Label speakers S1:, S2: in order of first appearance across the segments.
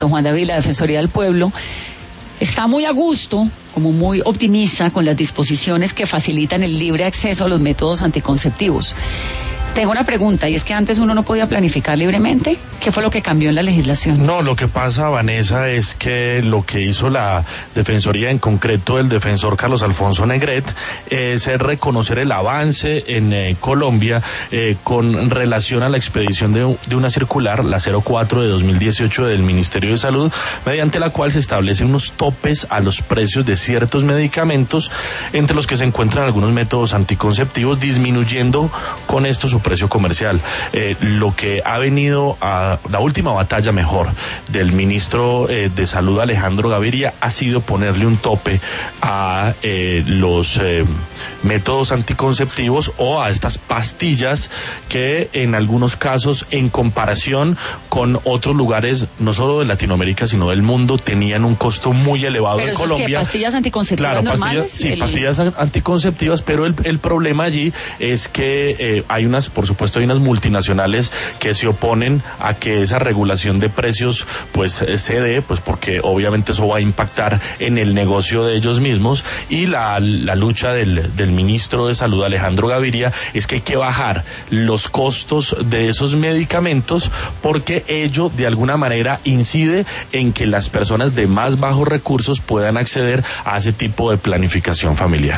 S1: Juan David, la Defensoría del Pueblo está muy a gusto, como muy optimista con las disposiciones que facilitan el libre acceso a los métodos anticonceptivos. Tengo una pregunta, y es que antes uno no podía planificar libremente. ¿Qué fue lo que cambió en la legislación?
S2: No, lo que pasa, Vanessa, es que lo que hizo la Defensoría, en concreto el defensor Carlos Alfonso Negret, es reconocer el avance en Colombia con relación a la expedición de una circular, la 04 de 2018 del Ministerio de Salud, mediante la cual se establecen unos topes a los precios de ciertos medicamentos, entre los que se encuentran algunos métodos anticonceptivos, disminuyendo con esto su precio comercial. Lo que ha venido a la última batalla mejor del ministro de Salud, Alejandro Gaviria, ha sido ponerle un tope a los métodos anticonceptivos o a estas pastillas que en algunos casos, en comparación con otros lugares, no solo de Latinoamérica sino del mundo, tenían un costo muy elevado.
S1: ¿Pero
S2: en
S1: eso
S2: Colombia.
S1: Es que pastillas anticonceptivas normales?
S2: Pastillas anticonceptivas, pero el problema allí es que por supuesto hay unas multinacionales que se oponen a que esa regulación de precios pues se dé, pues porque obviamente eso va a impactar en el negocio de ellos mismos, y la lucha del ministro de Salud, Alejandro Gaviria, es que hay que bajar los costos de esos medicamentos, porque ello de alguna manera incide en que las personas de más bajos recursos puedan acceder a ese tipo de planificación familiar.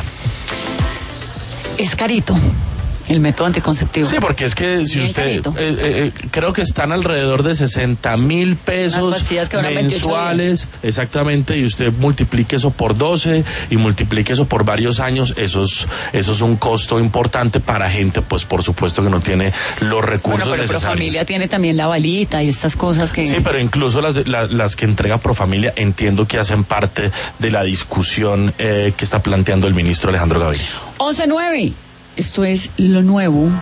S1: Es carito el método anticonceptivo.
S2: Sí, porque es que si usted, creo que están alrededor de 60,000 pesos mensuales, exactamente, y usted multiplique eso por 12 y multiplique eso por varios años, eso es un costo importante para gente, pues por supuesto que no tiene los recursos necesarios.
S1: Pero Profamilia tiene también la balita y estas cosas que...
S2: Sí, pero incluso las que entrega Profamilia entiendo que hacen parte de la discusión que está planteando el ministro Alejandro Gaviria.
S1: 11:09. Esto es Lo Nuevo.